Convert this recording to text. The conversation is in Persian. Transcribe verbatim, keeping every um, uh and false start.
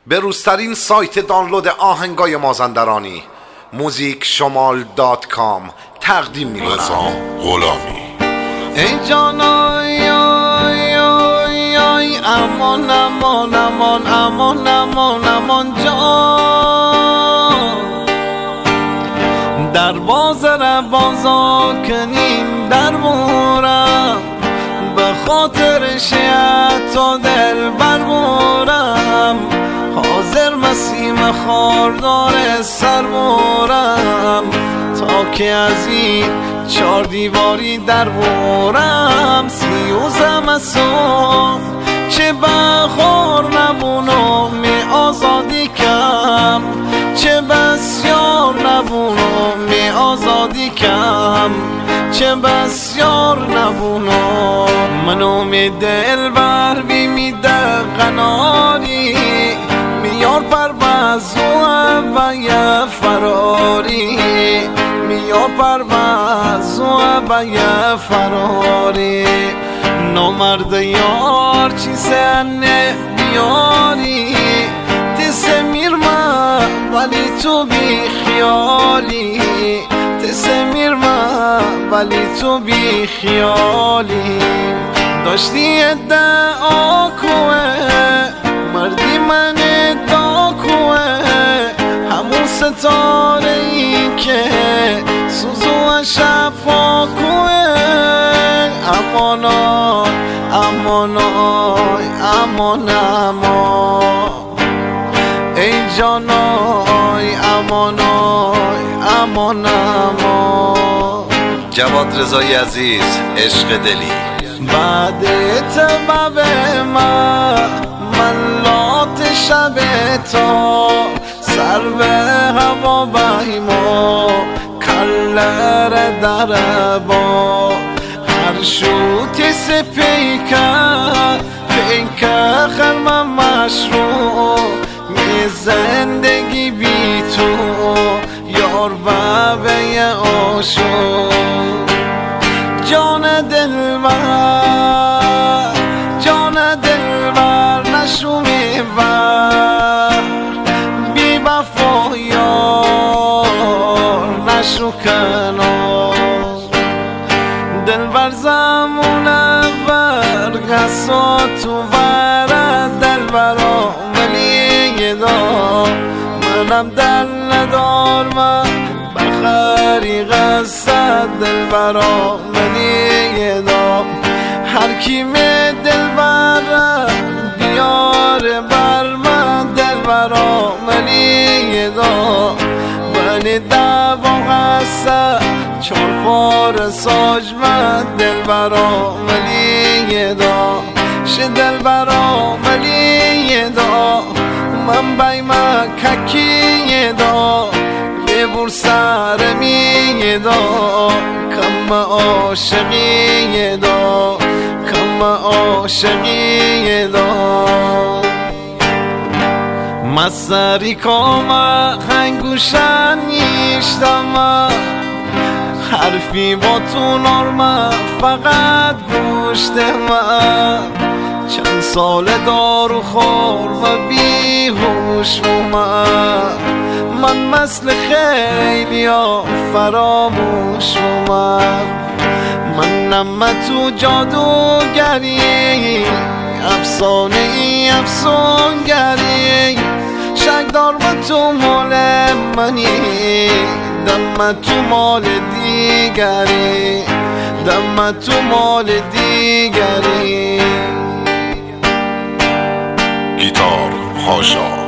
به روزترین سایت دانلود آهنگای مازندرانی موزیک شمال دات کام تقدیم می‌کند. نظام غلامی. ای جانای آی آی آی امان امان امان امان امان امان جان دروازه را بازا کنیم در بورم به خاطر شیعت و دل بربورم حاضر مسیم خاردار سر بورم تا که از این چار دیواری در بورم سیوزم از چه بخور نبونو می آزادی کم چه بسیار نبونو می آزادی کم چه بسیار نبونو منو می دل بر بی می دقناری میار پرواز و یه فراری میار پرواز و یه فراری نامرد یار چی سنه بیاری تسه میرما ولی تو بی خیالی تسه میرما ولی تو بی خیالی داشتی ادعا کوه مردی من ادعا کوه همون ستاره ای که سوزو شفا کوه امانای امانای امان امان ای جانای امانای امان امان. جواد رضایی عزیز، عشق دلی. بعد تبب من من لات شب تا سر به هوا بایما کلر در با هر شوتی سپیکه پیکه خرم مشروع می زندگی بی تو یار بابه آشو جان دلبر جان دلبر نشو میبر بی وفا یار نشو کنار دلبر زمون اول قصا تو ورد دلبرا ولی دا منم دل ندار من بخری قصد دلبرا ولی دا هر کی می دلبر بیار بر من دلبرا ولی دا ولی دوا قصد چون پار ساج من دلبرا ولی دا ش دلبرا ولی دا من بای مککی دا یه بور سر می دا کم عاشقی دا کم عاشقی دا مسری کام خنگوشن نیشتم حرفی با تو نرمه فقط گوشت من چند سال دارو خور و بیهوش من من مثل خیلی ها فراموش من منم تو جادوگری افسانه ای افسونگری شک دار با تو مال منی دم تو مال دیگری دم تو مال دیگری گیتار هاشا